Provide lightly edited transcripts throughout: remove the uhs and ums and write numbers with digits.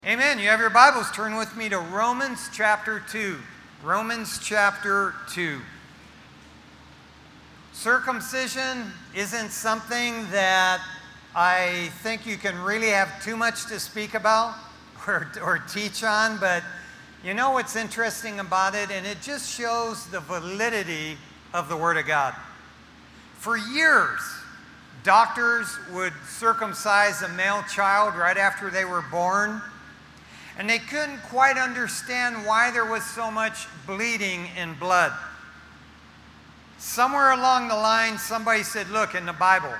Amen. You have your Bibles. Turn with me to Romans chapter 2. Romans chapter 2. Circumcision isn't something that I think you can really have too much to speak about or teach on, but you know what's interesting about it, and it just shows the validity of the Word of God. For years, doctors would circumcise a male child right after they were born, and they couldn't quite understand why there was so much bleeding and blood. Somewhere along the line, somebody said, look, in the Bible,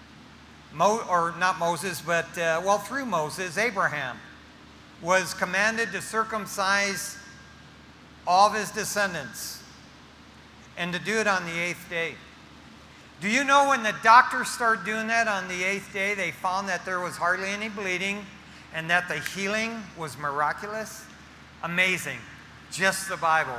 through Moses, Abraham was commanded to circumcise all of his descendants and to do it on the 8th day. Do you know when the doctors started doing that on the 8th day, they found that there was hardly any bleeding and that the healing was miraculous? Amazing. Just the Bible.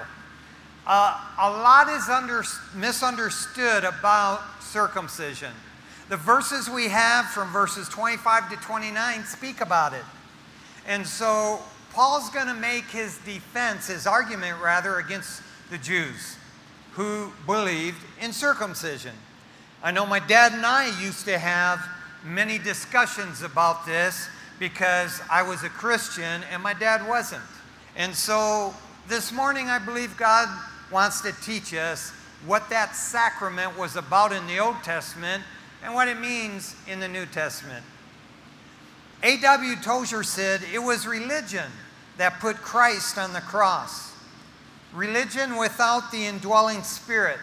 A lot is misunderstood about circumcision. The verses we have from verses 25 to 29 speak about it. And so Paul's going to make his defense, his argument rather, against the Jews who believed in circumcision. I know my dad and I used to have many discussions about this because I was a Christian and my dad wasn't. And so this morning I believe God wants to teach us what that sacrament was about in the Old Testament and what it means in the New Testament. A.W. Tozer said it was religion that put Christ on the cross. Religion without the indwelling Spirit.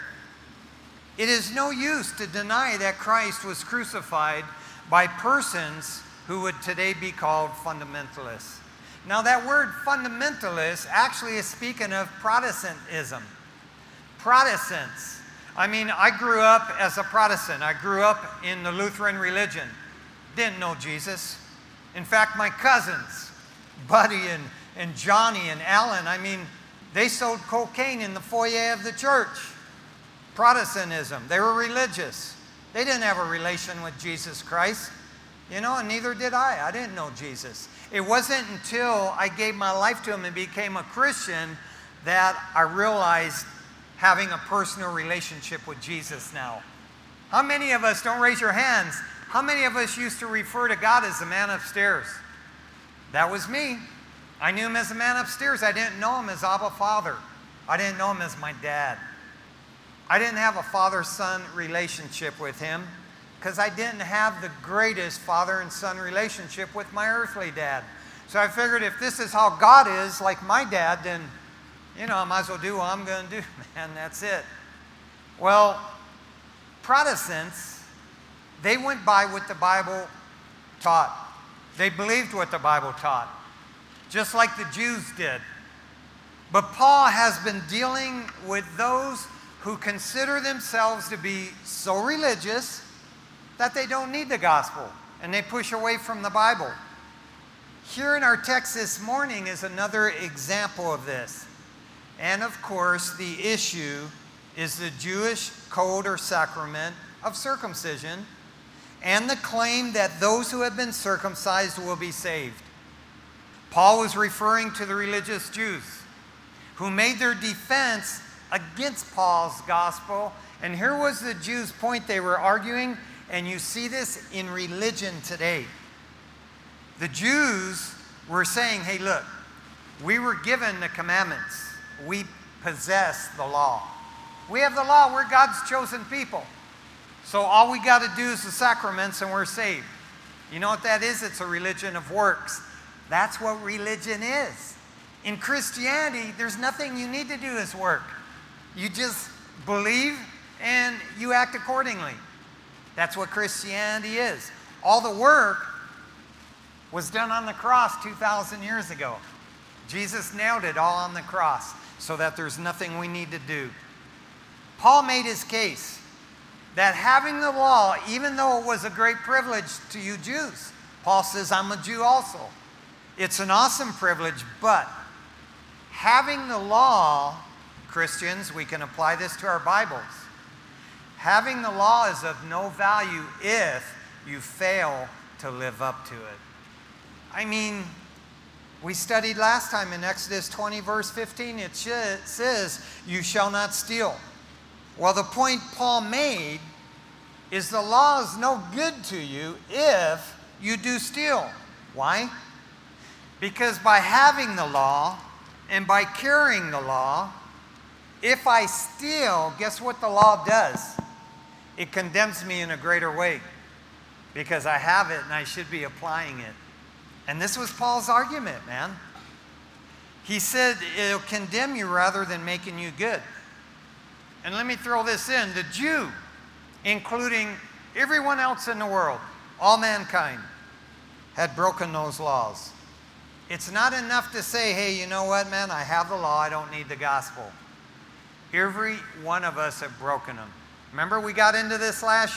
It is no use to deny that Christ was crucified by persons who would today be called fundamentalists. Now that word fundamentalist actually is speaking of Protestantism. Protestants. I grew up as a Protestant. I grew up in the Lutheran religion. Didn't know Jesus. In fact, my cousins, Buddy and Johnny and Alan, they sold cocaine in the foyer of the church. Protestantism. They were religious. They didn't have a relation with Jesus Christ. And neither did I. I didn't know Jesus. It wasn't until I gave my life to Him and became a Christian that I realized having a personal relationship with Jesus now. How many of us, don't raise your hands, how many of us used to refer to God as the man upstairs? That was me. I knew Him as the man upstairs. I didn't know Him as Abba Father. I didn't know Him as my dad. I didn't have a father-son relationship with Him because I didn't have the greatest father and son relationship with my earthly dad. So I figured if this is how God is, like my dad, then, I might as well do what I'm going to do, man. That's it. Well, Protestants, they went by what the Bible taught. They believed what the Bible taught, just like the Jews did. But Paul has been dealing with those who consider themselves to be so religious that they don't need the gospel, and they push away from the Bible. Here in our text this morning is another example of this. And of course, the issue is the Jewish code or sacrament of circumcision and the claim that those who have been circumcised will be saved. Paul was referring to the religious Jews who made their defense against Paul's gospel. And here was the Jews' point they were arguing, and you see this in religion today. The Jews were saying, hey, look, we were given the commandments. We possess the law. We have the law. We're God's chosen people. So all we got to do is the sacraments and we're saved. You know what that is? It's a religion of works. That's what religion is. In Christianity, there's nothing you need to do as work. You just believe and you act accordingly. That's what Christianity is. All the work was done on the cross 2,000 years ago. Jesus nailed it all on the cross so that there's nothing we need to do. Paul made his case that having the law, even though it was a great privilege to you Jews, Paul says, I'm a Jew also. It's an awesome privilege, but having the law, Christians, we can apply this to our Bibles. Having the law is of no value if you fail to live up to it. We studied last time in Exodus 20, verse 15, it says, you shall not steal. Well, the point Paul made is the law is no good to you if you do steal. Why? Because by having the law and by carrying the law, if I steal, guess what the law does? It condemns me in a greater way because I have it and I should be applying it. And this was Paul's argument, man. He said it'll condemn you rather than making you good. And let me throw this in. The Jew, including everyone else in the world, all mankind, had broken those laws. It's not enough to say, hey, you know what, man, I have the law, I don't need the gospel. Every one of us have broken them. Remember, we got into this last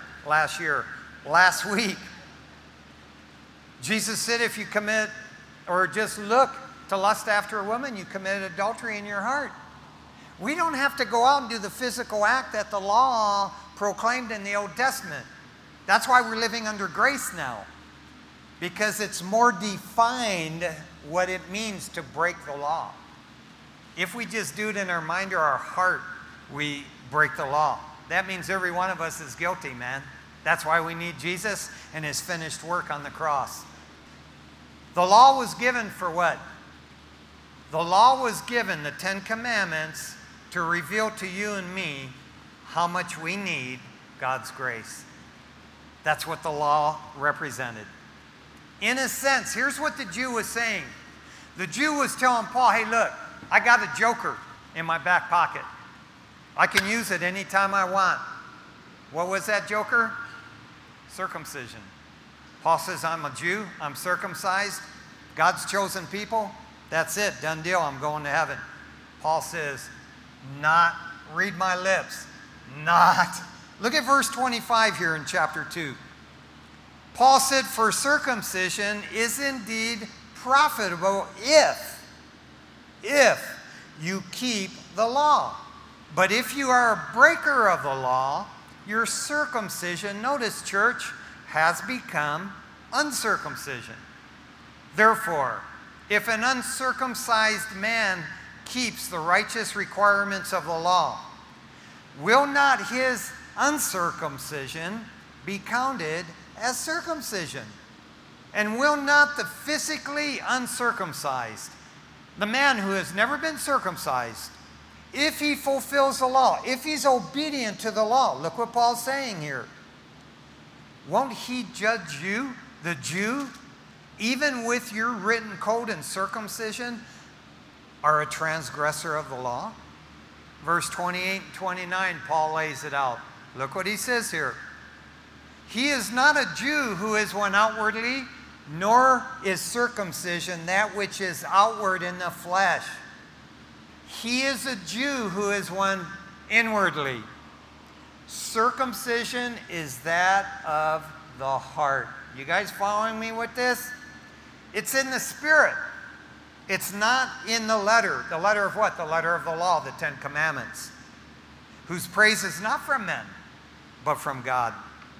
week. Jesus said if you commit or just look to lust after a woman, you committed adultery in your heart. We don't have to go out and do the physical act that the law proclaimed in the Old Testament. That's why we're living under grace now, because it's more defined what it means to break the law. If we just do it in our mind or our heart, we break the law. That means every one of us is guilty, man. That's why we need Jesus and His finished work on the cross. The law was given for what? The law was given, the 10 Commandments, to reveal to you and me how much we need God's grace. That's what the law represented. In a sense, here's what the Jew was saying. The Jew was telling Paul, hey, look, I got a joker in my back pocket. I can use it anytime I want. What was that joker? Circumcision. Paul says, I'm a Jew, I'm circumcised, God's chosen people. That's it, done deal, I'm going to heaven. Paul says, not, read my lips, not. Look at verse 25 here in chapter 2. Paul said, for circumcision is indeed profitable if you keep the law. But if you are a breaker of the law, your circumcision, notice church, has become uncircumcision. Therefore, if an uncircumcised man keeps the righteous requirements of the law, will not his uncircumcision be counted as circumcision? And will not the physically uncircumcised, the man who has never been circumcised, if he fulfills the law, if he's obedient to the law, look what Paul's saying here, won't he judge you, the Jew, even with your written code and circumcision, are a transgressor of the law? Verse 28 and 29, Paul lays it out. Look what he says here. He is not a Jew who is one outwardly, nor is circumcision that which is outward in the flesh. He is a Jew who is one inwardly. Circumcision is that of the heart. You guys following me with this? It's in the spirit. It's not in the letter. The letter of what? The letter of the law, the 10 Commandments, whose praise is not from men, but from God.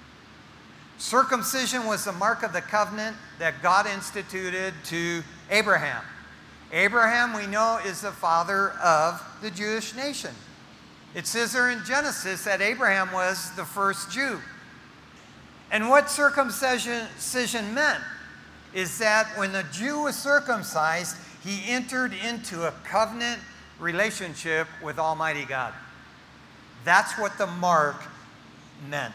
Circumcision was the mark of the covenant that God instituted to Abraham. Abraham, we know, is the father of the Jewish nation. It says there in Genesis that Abraham was the first Jew. And what circumcision meant is that when the Jew was circumcised, he entered into a covenant relationship with Almighty God. That's what the mark meant.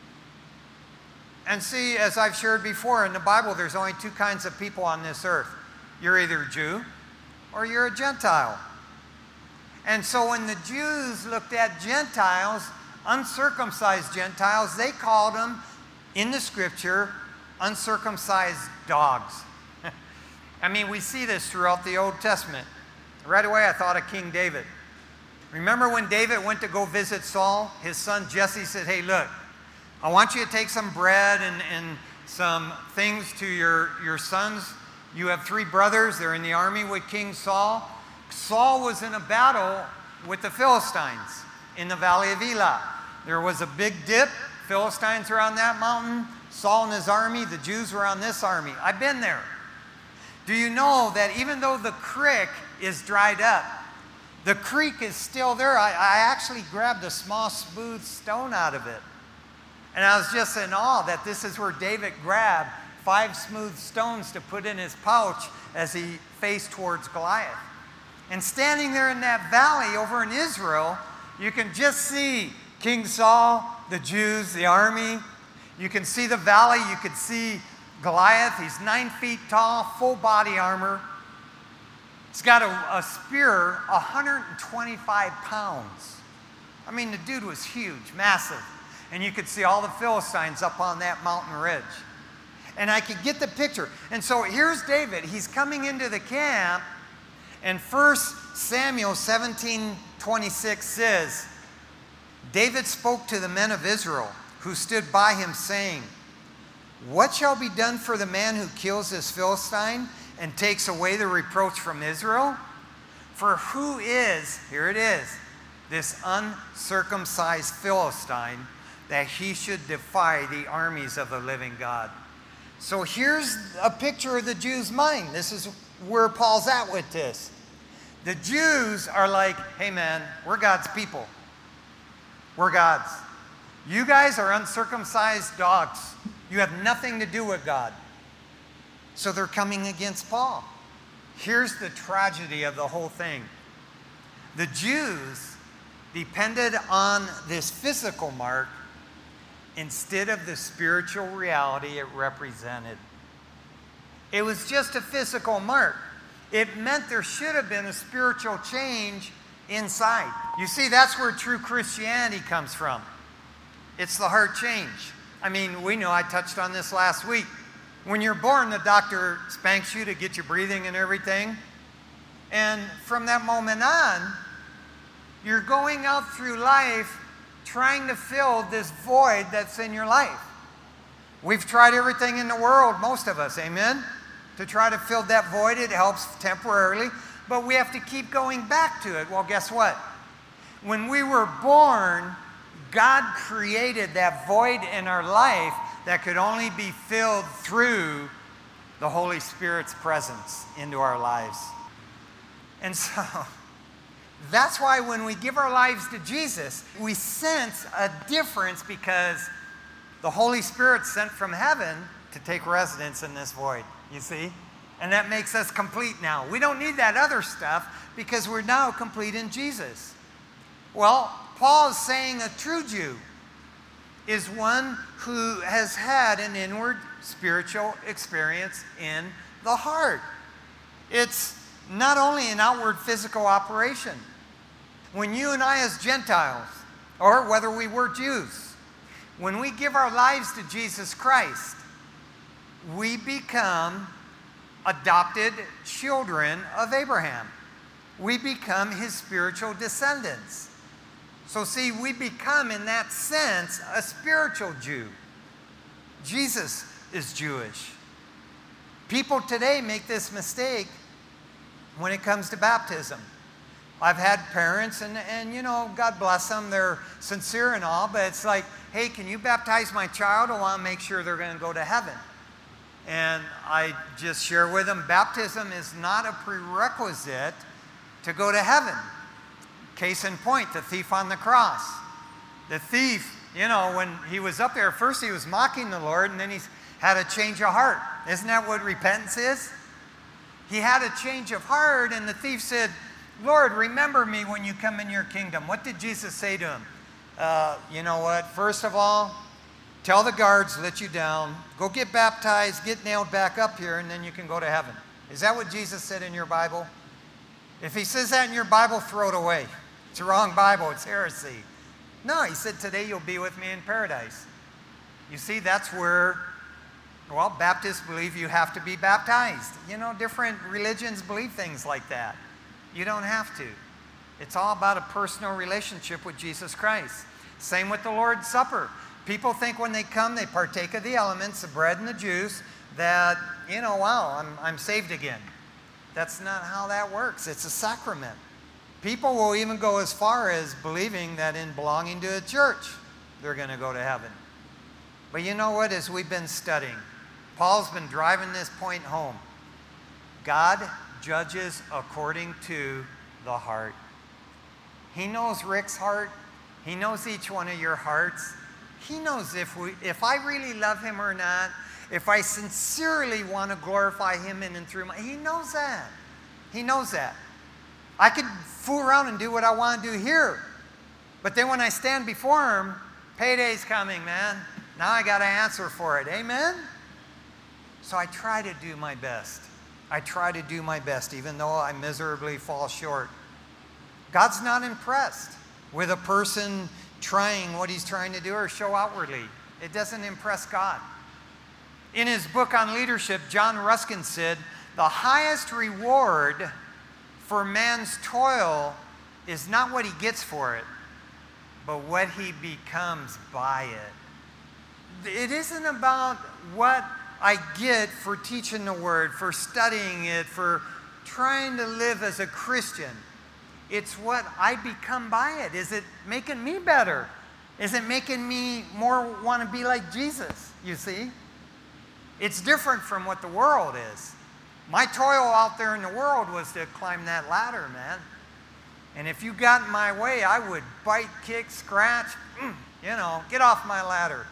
And see, as I've shared before, in the Bible, there's only two kinds of people on this earth. You're either a Jew or you're a Gentile. And so when the Jews looked at Gentiles, uncircumcised Gentiles, they called them, in the Scripture, uncircumcised dogs. I mean, we see this throughout the Old Testament. Right away, I thought of King David. Remember when David went to go visit Saul? His son Jesse said, hey, look, I want you to take some bread and some things to your sons. You have 3 brothers. They're in the army with King Saul. Saul was in a battle with the Philistines in the valley of Elah. There was a big dip. Philistines were on that mountain. Saul and his army, the Jews were on this army. I've been there. Do you know that even though the creek is dried up, the creek is still there? I actually grabbed a small smooth stone out of it. And I was just in awe that this is where David grabbed 5 smooth stones to put in his pouch as he faced towards Goliath. And standing there in that valley over in Israel, you can just see King Saul, the Jews, the army. You can see the valley. You can see Goliath. He's 9 feet tall, full body armor. He's got a spear, 125 pounds. I mean, the dude was huge, massive. And you could see all the Philistines up on that mountain ridge. And I could get the picture. And so here's David. He's coming into the camp. And 1 Samuel 17:26 says, David spoke to the men of Israel who stood by him, saying, what shall be done for the man who kills this Philistine and takes away the reproach from Israel? For who is, here it is, this uncircumcised Philistine, that he should defy the armies of the living God? So here's a picture of the Jews' mind. This is where Paul's at with this. The Jews are like, hey man, we're God's people. We're God's. You guys are uncircumcised dogs. You have nothing to do with God. So they're coming against Paul. Here's the tragedy of the whole thing. The Jews depended on this physical mark instead of the spiritual reality it represented. It was just a physical mark. It meant there should have been a spiritual change inside. You see, that's where true Christianity comes from. It's the heart change. I mean, we know, I touched on this last week. When you're born, the doctor spanks you to get your breathing and everything. And from that moment on, you're going out through life trying to fill this void that's in your life. We've tried everything in the world, most of us, amen? To try to fill that void. It helps temporarily, but we have to keep going back to it. Well, guess what? When we were born, God created that void in our life that could only be filled through the Holy Spirit's presence into our lives. And so, that's why when we give our lives to Jesus, we sense a difference because the Holy Spirit sent from heaven to take residence in this void, you see? And that makes us complete now. We don't need that other stuff because we're now complete in Jesus. Well, Paul is saying a true Jew is one who has had an inward spiritual experience in the heart. It's not only an outward physical operation. When you and I as Gentiles, or whether we were Jews, when we give our lives to Jesus Christ, we become adopted children of Abraham. We become his spiritual descendants. So see, we become, in that sense, a spiritual Jew. Jesus is Jewish. People today make this mistake when it comes to baptism. I've had parents, and you know, God bless them, they're sincere and all, but it's like, hey, can you baptize my child? I want to make sure they're going to go to heaven. And I just share with them, baptism is not a prerequisite to go to heaven. Case in point, the thief on the cross. The thief, you know, when he was up there, first he was mocking the Lord, and then he had a change of heart. Isn't that what repentance is? He had a change of heart, and the thief said, Lord, remember me when you come in your kingdom. What did Jesus say to him? You know what? First of all, tell the guards, let you down. Go get baptized, get nailed back up here, and then you can go to heaven. Is that what Jesus said in your Bible? If he says that in your Bible, throw it away. It's the wrong Bible. It's heresy. No, he said, today you'll be with me in paradise. You see, that's where, well, Baptists believe you have to be baptized. You know, different religions believe things like that. You don't have to. It's all about a personal relationship with Jesus Christ. Same with the Lord's Supper. People think when they come, they partake of the elements, the bread and the juice, that, you know, wow, I'm saved again. That's not how that works. It's a sacrament. People will even go as far as believing that in belonging to a church, they're going to go to heaven. But you know what? As we've been studying, Paul's been driving this point home. God judges according to the heart. He knows Rick's heart. He knows each one of your hearts. He knows if I really love him or not, if I sincerely want to glorify him in and through he knows that. He knows that. I could fool around and do what I want to do here. But then when I stand before him, payday's coming, man. Now I got to answer for it. Amen? So I try to do my best. I try to do my best, even though I miserably fall short. God's not impressed with a person trying what he's trying to do or show outwardly. It doesn't impress God. In his book on leadership, John Ruskin said, the highest reward for man's toil is not what he gets for it, but what he becomes by it. It isn't about what I get for teaching the Word, for studying it, for trying to live as a Christian. It's what I become by it. Is it making me better? Is it making me more want to be like Jesus, you see? It's different from what the world is. My toil out there in the world was to climb that ladder, man. And if you got in my way, I would bite, kick, scratch, get off my ladder.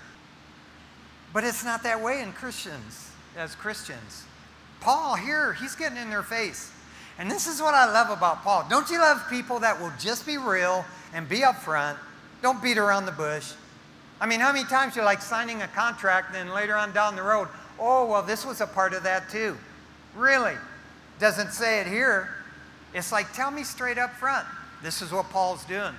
But it's not that way in Christians, as Christians. Paul here, he's getting in their face. And this is what I love about Paul. Don't you love people that will just be real and be upfront? Don't beat around the bush. I mean, how many times you're like signing a contract and then later on down the road, oh, well, this was a part of that too. Really? Doesn't say it here. It's like, tell me straight up front. This is what Paul's doing.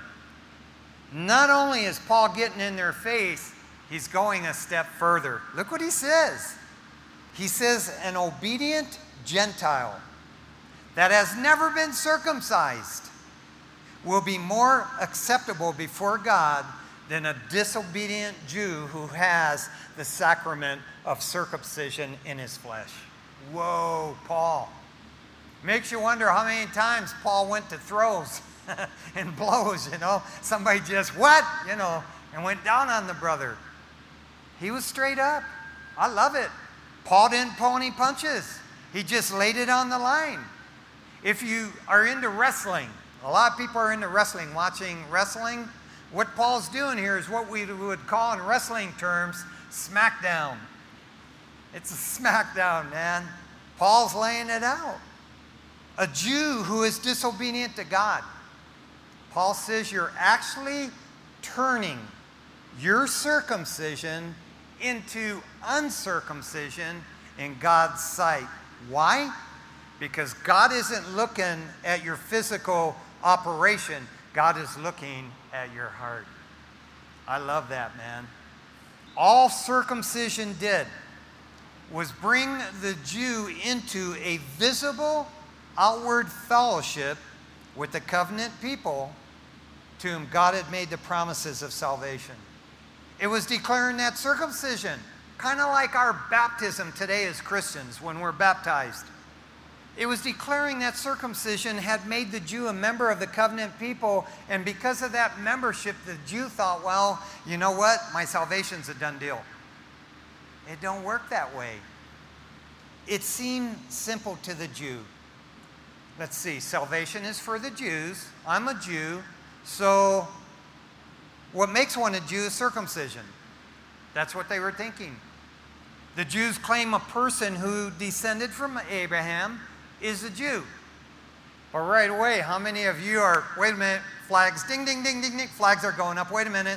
Not only is Paul getting in their face, he's going a step further. Look what he says. He says, an obedient Gentile that has never been circumcised will be more acceptable before God than a disobedient Jew who has the sacrament of circumcision in his flesh. Whoa, Paul. Makes you wonder how many times Paul went to throws and blows, Somebody just, and went down on the brother. He was straight up. I love it. Paul didn't pull any punches. He just laid it on the line. If you are into wrestling, a lot of people are into wrestling, watching wrestling. What Paul's doing here is what we would call in wrestling terms, smackdown. It's a smackdown, man. Paul's laying it out. A Jew who is disobedient to God. Paul says you're actually turning your circumcision into uncircumcision in God's sight. Why? Because God isn't looking at your physical operation. God is looking at your heart. I love that, man. All circumcision did was bring the Jew into a visible outward fellowship with the covenant people to whom God had made the promises of salvation. It was declaring that circumcision, kind of like our baptism today as Christians when we're baptized. It was declaring that circumcision had made the Jew a member of the covenant people, and because of that membership, the Jew thought, well, you know what? My salvation's a done deal. It don't work that way. It seemed simple to the Jew. Let's see, salvation is for the Jews. I'm a Jew, so what makes one a Jew is circumcision. That's what they were thinking. The Jews claim a person who descended from Abraham is a Jew. But right away, how many of you are, wait a minute, flags, ding, ding, ding, ding, ding, flags are going up, wait a minute.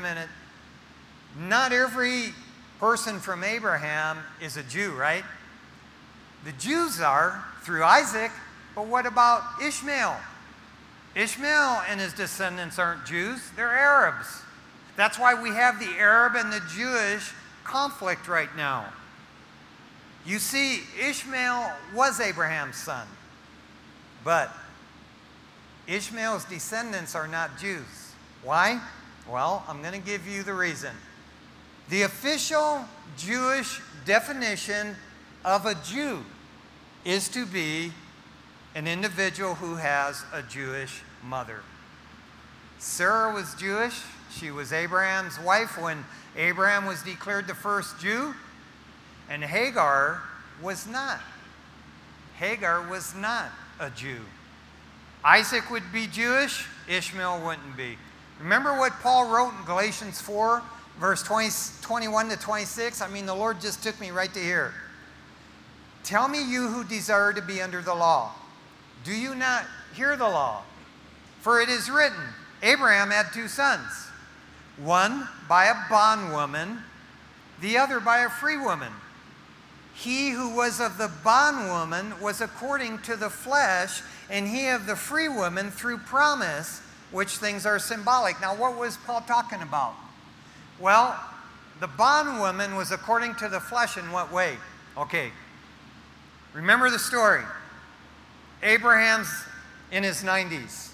Not every person from Abraham is a Jew, right? The Jews are through Isaac, but what about Ishmael? Ishmael and his descendants aren't Jews, they're Arabs. That's why we have the Arab and the Jewish conflict right now. You see, Ishmael was Abraham's son, but Ishmael's descendants are not Jews. Why? Well, I'm going to give you the reason. The official Jewish definition of a Jew is to be an individual who has a Jewish mother. Sarah was Jewish. She was Abraham's wife when Abraham was declared the first Jew, and Hagar was not. Hagar was not a Jew. Isaac would be Jewish, Ishmael wouldn't be. Remember what Paul wrote in Galatians 4, verse 21 to 26? I mean, the Lord just took me right to here. Tell me, you who desire to be under the law, do you not hear the law? For it is written, Abraham had 2 sons, one by a bondwoman, the other by a free woman. He who was of the bondwoman was according to the flesh, and he of the free woman through promise, which things are symbolic. Now, what was Paul talking about? Well, the bondwoman was according to the flesh in what way? Okay, remember the story. Abraham's in his 90s.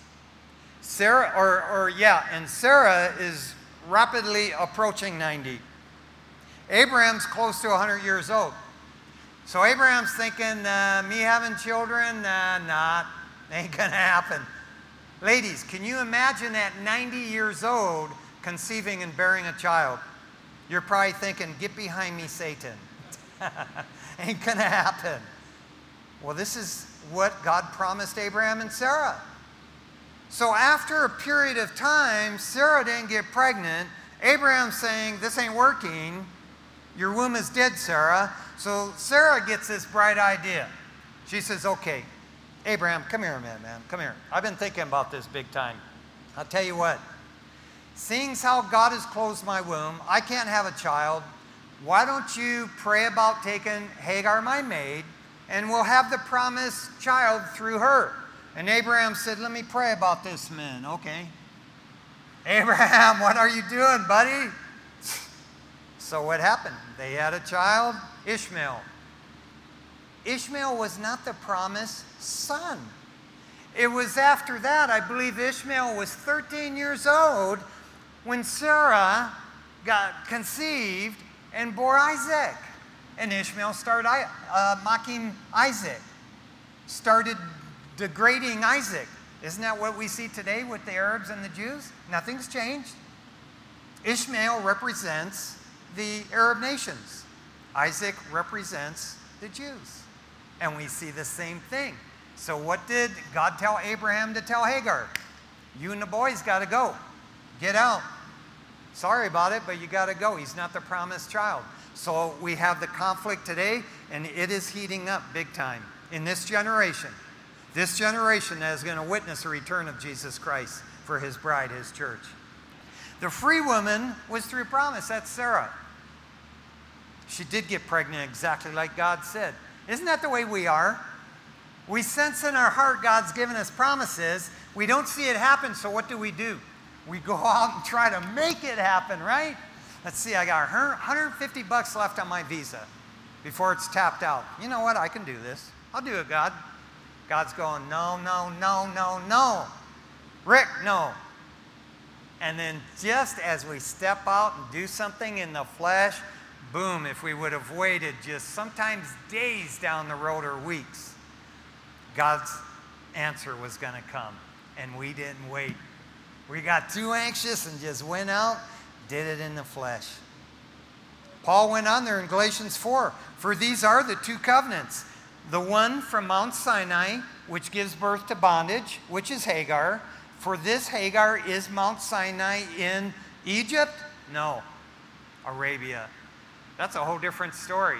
And Sarah is rapidly approaching 90. Abraham's close to 100 years old. So Abraham's thinking, me having children? Nah, ain't gonna happen. Ladies, can you imagine at 90 years old conceiving and bearing a child? You're probably thinking, get behind me, Satan. Ain't gonna happen. Well, this is what God promised Abraham and Sarah. So after a period of time, Sarah didn't get pregnant. Abraham's saying, this ain't working. Your womb is dead, Sarah. So Sarah gets this bright idea. She says, okay, Abraham, come here a minute, man. Come here. I've been thinking about this big time. I'll tell you what. Seeing how God has closed my womb, I can't have a child. Why don't you pray about taking Hagar, my maid, and we'll have the promised child through her. And Abraham said, let me pray about this, man. Okay. Abraham, what are you doing, buddy? So what happened? They had a child, Ishmael. Ishmael was not the promised son. It was after that, I believe Ishmael was 13 years old when Sarah got conceived and bore Isaac. And Ishmael started mocking Isaac, started degrading Isaac. Isn't that what we see today with the Arabs and the Jews? Nothing's changed. Ishmael represents the Arab nations. Isaac represents the Jews. And we see the same thing. So what did God tell Abraham to tell Hagar? You and the boys got to go. Get out. Sorry about it, but you got to go. He's not the promised child. So we have the conflict today, and it is heating up big time in this generation. This generation that is going to witness the return of Jesus Christ for his bride, his church. The free woman was through promise. That's Sarah. She did get pregnant exactly like God said. Isn't that the way we are? We sense in our heart God's given us promises. We don't see it happen, so what do? We go out and try to make it happen, right? Let's see, I got $150 left on my Visa before it's tapped out. You know what? I can do this. I'll do it, God. God's going, no, no, no, no, no. Rick, no. And then just as we step out and do something in the flesh, boom, if we would have waited just sometimes days down the road or weeks, God's answer was going to come. And we didn't wait. We got too anxious and just went out, did it in the flesh. Paul went on there in Galatians 4. For these are the 2 covenants. The one from Mount Sinai, which gives birth to bondage, which is Hagar. For this Hagar is Mount Sinai in Egypt? No, Arabia. That's a whole different story.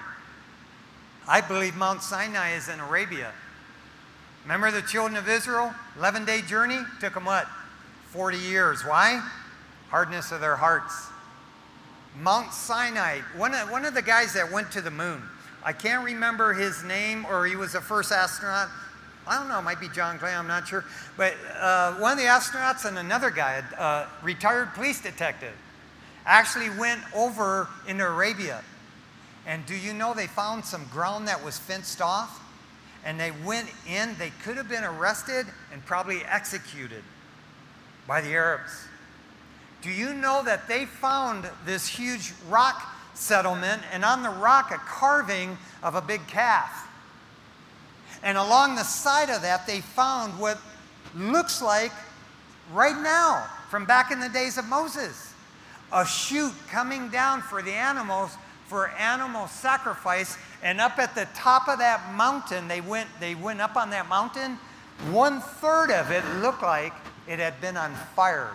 I believe Mount Sinai is in Arabia. Remember the children of Israel? 11-day journey? Took them what? 40 years. Why? Hardness of their hearts. Mount Sinai. One of the guys that went to the moon. I can't remember his name, or he was the first astronaut. I don't know, it might be John Glenn, I'm not sure. But one of the astronauts and another guy, a retired police detective, actually went over into Arabia. And do you know they found some ground that was fenced off? And they went in, they could have been arrested and probably executed by the Arabs. Do you know that they found this huge rock settlement, and on the rock a carving of a big calf? And along the side of that they found what looks like, right now, from back in the days of Moses, a chute coming down for the animals, for animal sacrifice, And up at the top of that mountain, they went up on that mountain. 1/3 of it looked like it had been on fire.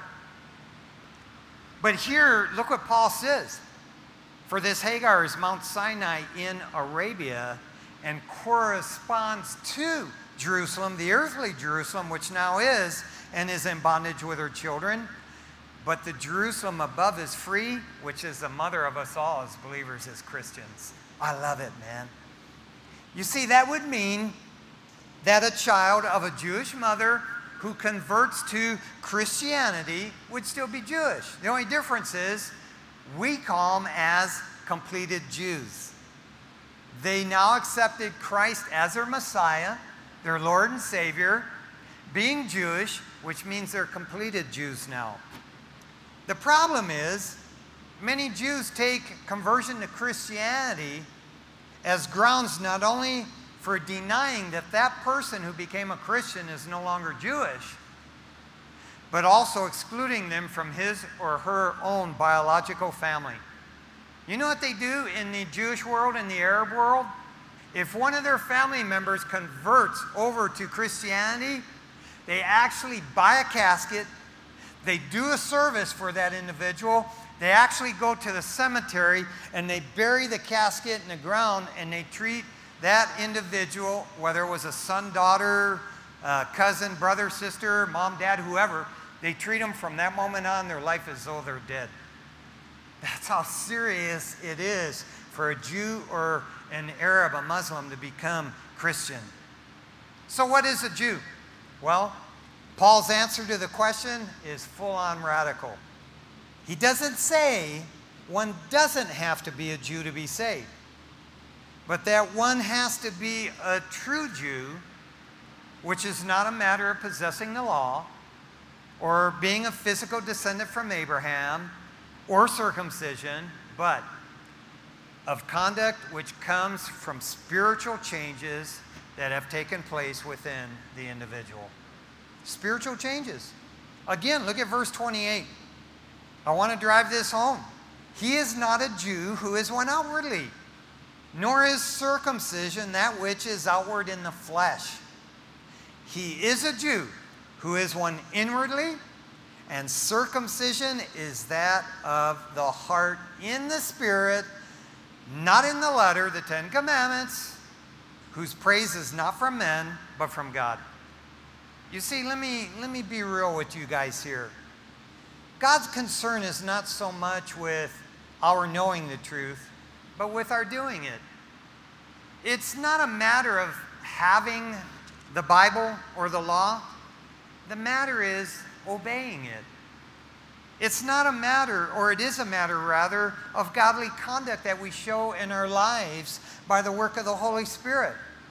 But here, look what Paul says. For this Hagar is Mount Sinai in Arabia and corresponds to Jerusalem, the earthly Jerusalem, which now is and is in bondage with her children. But the Jerusalem above is free, which is the mother of us all as believers, as Christians. I love it, man. You see, that would mean that a child of a Jewish mother who converts to Christianity would still be Jewish. The only difference is we call them as completed Jews. They now accepted Christ as their Messiah, their Lord and Savior, being Jewish, which means they're completed Jews now. The problem is, many Jews take conversion to Christianity as grounds not only for denying that that person who became a Christian is no longer Jewish, but also excluding them from his or her own biological family. You know what they do in the Jewish world and the Arab world? If one of their family members converts over to Christianity, they actually buy a casket, they do a service for that individual, they actually go to the cemetery and they bury the casket in the ground and they treat that individual, whether it was a son, daughter, cousin, brother, sister, mom, dad, whoever, they treat them from that moment on, their life as though they're dead. That's how serious it is for a Jew or an Arab, a Muslim, to become Christian. So what is a Jew? Well, Paul's answer to the question is full-on radical. He doesn't say one doesn't have to be a Jew to be saved, but that one has to be a true Jew, which is not a matter of possessing the law or being a physical descendant from Abraham or circumcision, but of conduct which comes from spiritual changes that have taken place within the individual. Spiritual changes. Again, look at verse 28. I want to drive this home. He is not a Jew who is one outwardly, nor is circumcision that which is outward in the flesh. He is a Jew who is one inwardly, and circumcision is that of the heart in the spirit, not in the letter, the Ten Commandments, whose praise is not from men, but from God. You see, let me be real with you guys here. God's concern is not so much with our knowing the truth, but with our doing it. It's not a matter of having the Bible or the law. The matter is obeying it. It's not a matter, or it is a matter rather, of godly conduct that we show in our lives by the work of the Holy Spirit.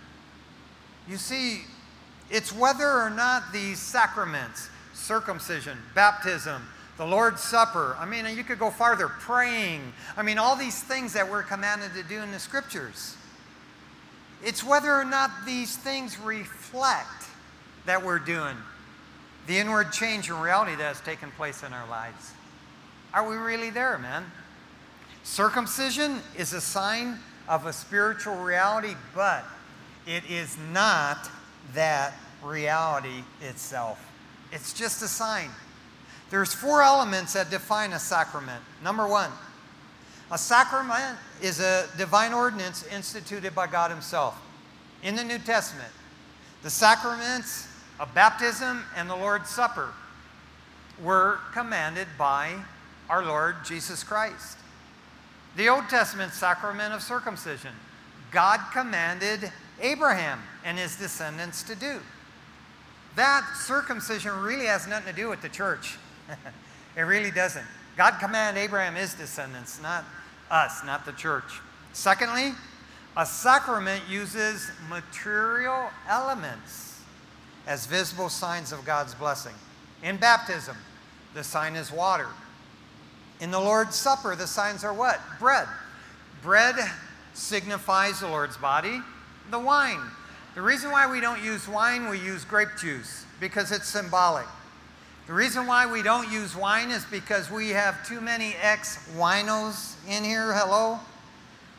You see, it's whether or not these sacraments, circumcision, baptism, the Lord's Supper, I mean, you could go farther, praying, I mean, all these things that we're commanded to do in the Scriptures. It's whether or not these things reflect that we're doing the inward change in reality that has taken place in our lives. Are we really there, man? Circumcision is a sign of a spiritual reality, but it is not that reality itself. It's just a sign. There's 4 elements that define a sacrament. Number 1, a sacrament is a divine ordinance instituted by God Himself. In the New Testament, the sacraments of baptism and the Lord's Supper were commanded by our Lord Jesus Christ. The Old Testament sacrament of circumcision, God commanded Abraham and his descendants to do. That circumcision really has nothing to do with the church. It really doesn't. God commanded Abraham, his descendants, not us, not the church. Secondly, a sacrament uses material elements as visible signs of God's blessing. In baptism, the sign is water. In the Lord's Supper, the signs are what? Bread. Bread signifies the Lord's body. The wine. The reason why we don't use wine, we use grape juice, because it's symbolic. The reason why we don't use wine is because we have too many ex-winos in here, hello?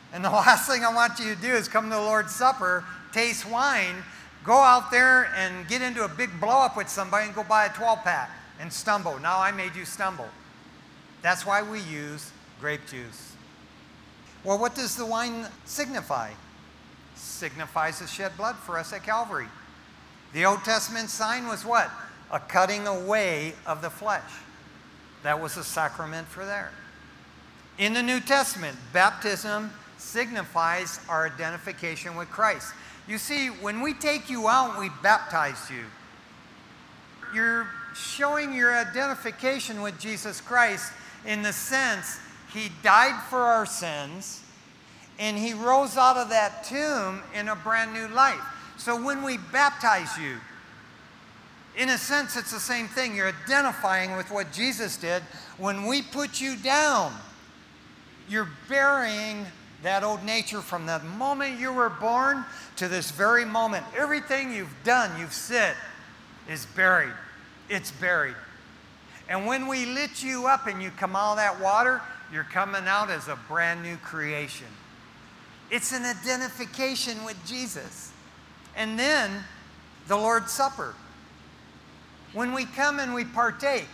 And the last thing I want you to do is come to the Lord's Supper, taste wine, go out there and get into a big blow-up with somebody and go buy a 12-pack and stumble. Now I made you stumble. That's why we use grape juice. Well, what does the wine signify? Signifies the shed blood for us at Calvary. The Old Testament sign was what? A cutting away of the flesh. That was a sacrament for there. In the New Testament, baptism signifies our identification with Christ. You see, when we take you out, we baptize you. You're showing your identification with Jesus Christ in the sense He died for our sins and He rose out of that tomb in a brand new life. So when we baptize you, in a sense, it's the same thing. You're identifying with what Jesus did. When we put you down, you're burying that old nature from the moment you were born to this very moment. Everything you've done, you've said, is buried. It's buried. And when we lit you up and you come out of that water, you're coming out as a brand new creation. It's an identification with Jesus. And then the Lord's Supper. When we come and we partake,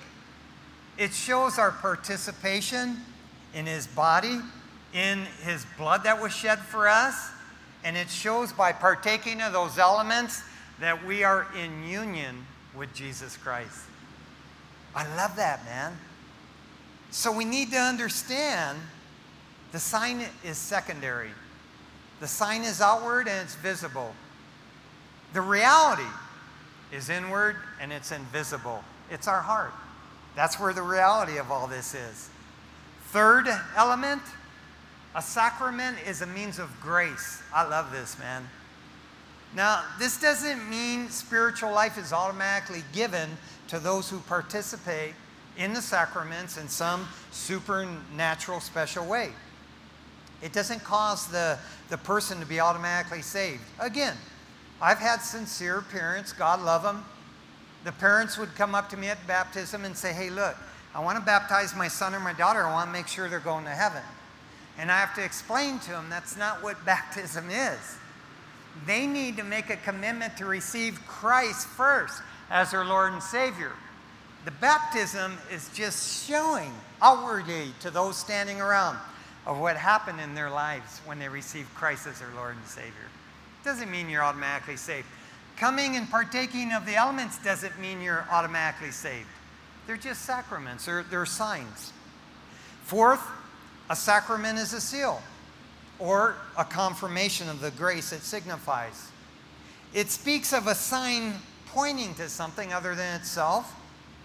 it shows our participation in His body, in His blood that was shed for us, and it shows by partaking of those elements that we are in union with Jesus Christ. I love that, man. So we need to understand the sign is secondary. The sign is outward and it's visible. The reality is inward and it's invisible. It's our heart. That's where the reality of all this is. Third element, a sacrament is a means of grace. I love this, man. Now, this doesn't mean spiritual life is automatically given to those who participate in the sacraments in some supernatural special way. It doesn't cause the person to be automatically saved. Again, I've had sincere parents, God love them. The parents would come up to me at baptism and say, hey, look, I want to baptize my son or my daughter. I want to make sure they're going to heaven. And I have to explain to them that's not what baptism is. They need to make a commitment to receive Christ first as their Lord and Savior. The baptism is just showing outwardly to those standing around of what happened in their lives when they received Christ as their Lord and Savior. Doesn't mean you're automatically saved. Coming and partaking of the elements doesn't mean you're automatically saved. They're just sacraments. They're signs. Fourth, a sacrament is a seal or a confirmation of the grace it signifies. It speaks of a sign pointing to something other than itself,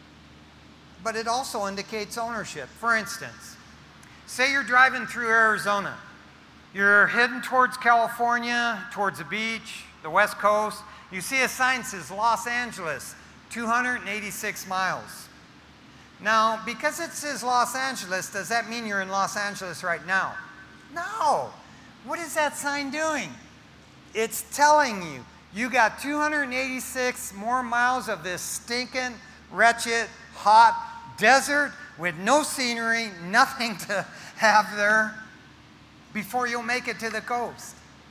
but it also indicates ownership. For instance, say you're driving through Arizona. You're heading towards California, towards the beach, the West Coast. You see a sign that says Los Angeles, 286 miles. Now, because it says Los Angeles, does that mean you're in Los Angeles right now? No. What is that sign doing? It's telling you, you got 286 more miles of this stinking, wretched, hot desert with no scenery, nothing to have there before you'll make it to the coast.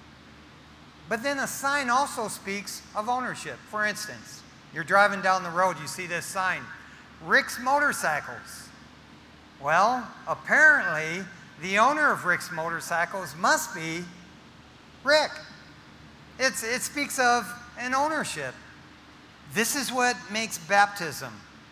But then a sign also speaks of ownership. For instance, you're driving down the road, you see this sign, Rick's Motorcycles. Well, apparently, the owner of Rick's Motorcycles must be Rick. It speaks of an ownership. This is what makes baptism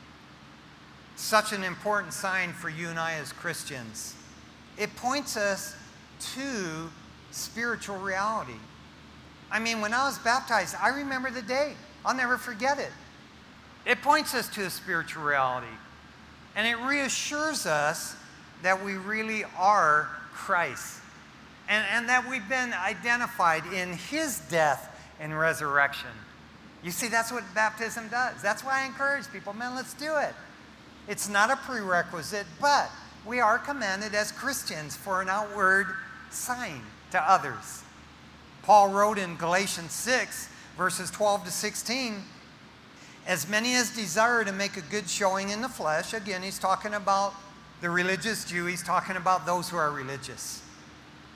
such an important sign for you and I as Christians. It points us to spiritual reality. I mean, when I was baptized, I remember the day. I'll never forget it. It points us to a spiritual reality. And it reassures us that we really are Christ. And that we've been identified in His death and resurrection. You see, that's what baptism does. That's why I encourage people, man, let's do it. It's not a prerequisite, but we are commanded as Christians for an outward sign to others. Paul wrote in Galatians 6, verses 12 to 16, as many as desire to make a good showing in the flesh. Again, he's talking about the religious Jew. He's talking about those who are religious.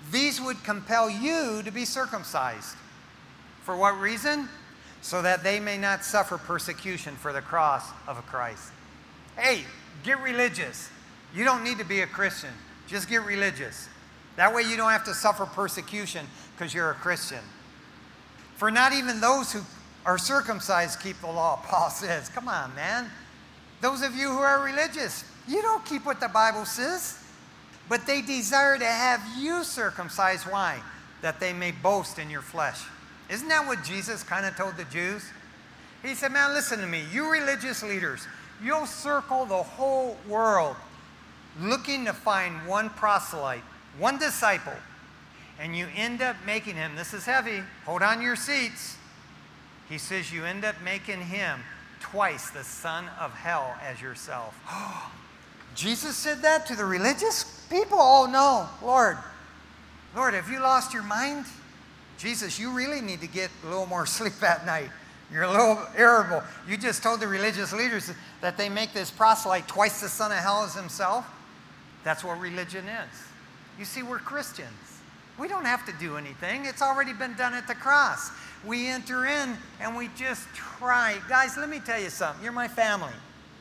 these would compel you to be circumcised. For what reason? So that they may not suffer persecution for the cross of Christ. Hey, get religious. You don't need to be a Christian. Just get religious. That way you don't have to suffer persecution because you're a Christian. For not even those who are circumcised keep the law, Paul says. Come on, man. Those of you who are religious, you don't keep what the Bible says. But they desire to have you circumcised. Why? That they may boast in your flesh. Isn't that what Jesus kind of told the Jews? He said, man, listen to me. You religious leaders, you'll circle the whole world looking to find one proselyte, one disciple, and you end up making him, this is heavy, hold on to your seats. He says you end up making him twice the son of hell as yourself. Jesus said that to the religious people? Oh no, Lord, have you lost your mind? Jesus, you really need to get a little more sleep at night. You're a little irritable. You just told the religious leaders that they make this proselyte twice the son of hell as himself. That's what religion is. You see, we're Christians. We don't have to do anything. It's already been done at the cross. We enter in and we just try. Guys, let me tell you something. You're my family.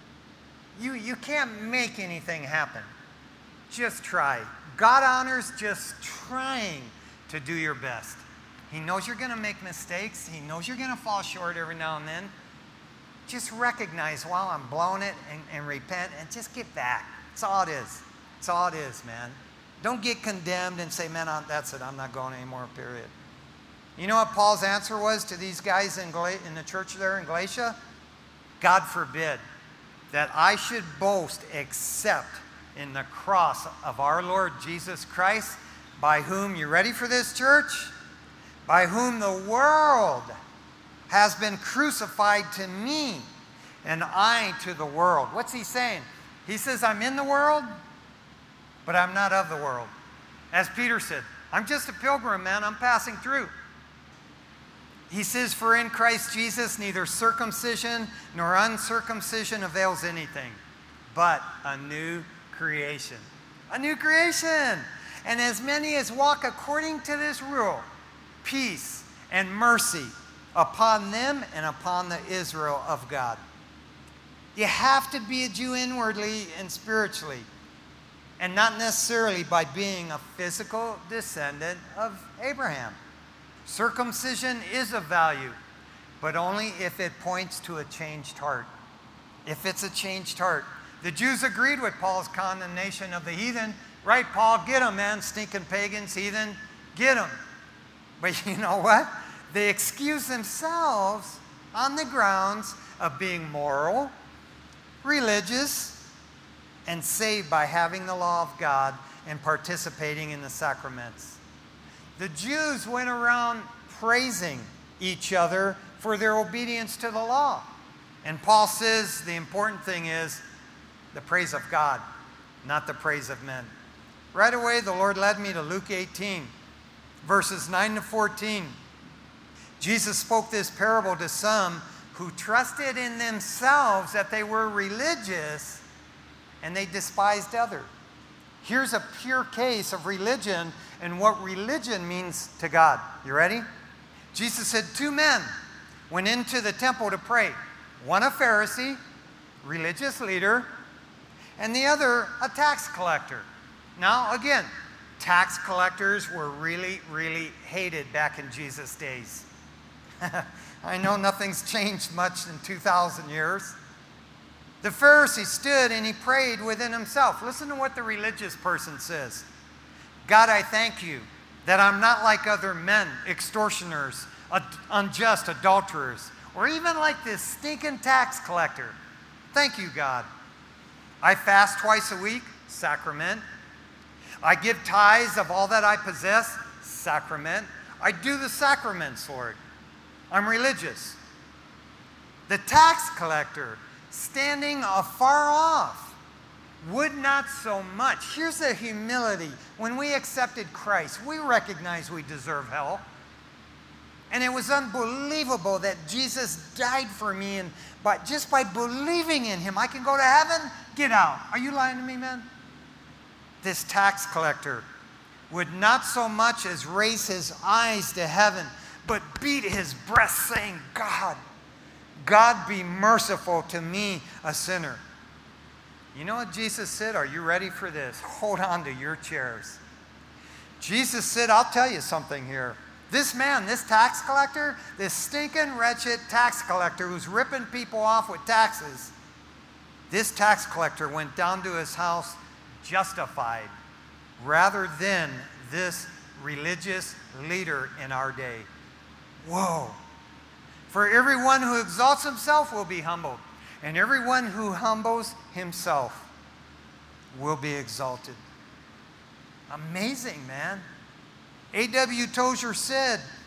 You can't make anything happen. Just try. God honors just trying to do your best. He knows you're going to make mistakes. He knows you're going to fall short every now and then. Just recognize, while I'm blowing it, and repent and just get back. That's all it is. That's all it is, man. Don't get condemned and say, man, that's it. I'm not going anymore, period. You know what Paul's answer was to these guys in the church there in Galatia? God forbid that I should boast except in the cross of our Lord Jesus Christ, by whom, you ready for this, church? By whom the world has been crucified to me, and I to the world. What's he saying? He says, I'm in the world, but I'm not of the world. As Peter said, I'm just a pilgrim, man. I'm passing through. He says, for in Christ Jesus, neither circumcision nor uncircumcision avails anything, but a new creation. A new creation. And as many as walk according to this rule, peace and mercy upon them and upon the Israel of God. You have to be a Jew inwardly and spiritually, and not necessarily by being a physical descendant of Abraham. Circumcision is of value, but only if it points to a changed heart. If it's a changed heart. The Jews agreed with Paul's condemnation of the heathen. Right, Paul? Get them, man. Stinking pagans, heathen. Get them. But you know what? They excuse themselves on the grounds of being moral, religious, and saved by having the law of God and participating in the sacraments. The Jews went around praising each other for their obedience to the law. And Paul says the important thing is the praise of God, not the praise of men. Right away, the Lord led me to Luke 18. Verses 9 to 14. Jesus spoke this parable to some who trusted in themselves that they were religious, and they despised others. Here's a pure case of religion and what religion means to God. You ready? Jesus said 2 men went into the temple to pray. One a Pharisee, religious leader, and the other a tax collector. Now, again, tax collectors were really, really hated back in Jesus' days. I know nothing's changed much in 2,000 years. The Pharisee stood and he prayed within himself. Listen to what the religious person says. God, I thank you that I'm not like other men, extortioners, unjust adulterers, or even like this stinking tax collector. Thank you, God. I fast twice a week, sacrament. I give tithes of all that I possess, sacrament. I do the sacraments, Lord. I'm religious. The tax collector, standing afar off, would not so much. Here's the humility. When we accepted Christ, we recognize we deserve hell. And it was unbelievable that Jesus died for me, and just by believing in him, I can go to heaven. Get out. Are you lying to me, man? This tax collector would not so much as raise his eyes to heaven, but beat his breast, saying, God be merciful to me, a sinner. You know what Jesus said? Are you ready for this? Hold on to your chairs. Jesus said, I'll tell you something here. This man, this tax collector, this stinking, wretched tax collector who's ripping people off with taxes, this tax collector went down to his house justified rather than this religious leader in our day. Whoa. For everyone who exalts himself will be humbled, and everyone who humbles himself will be exalted. Amazing, man. A.W. Tozer said,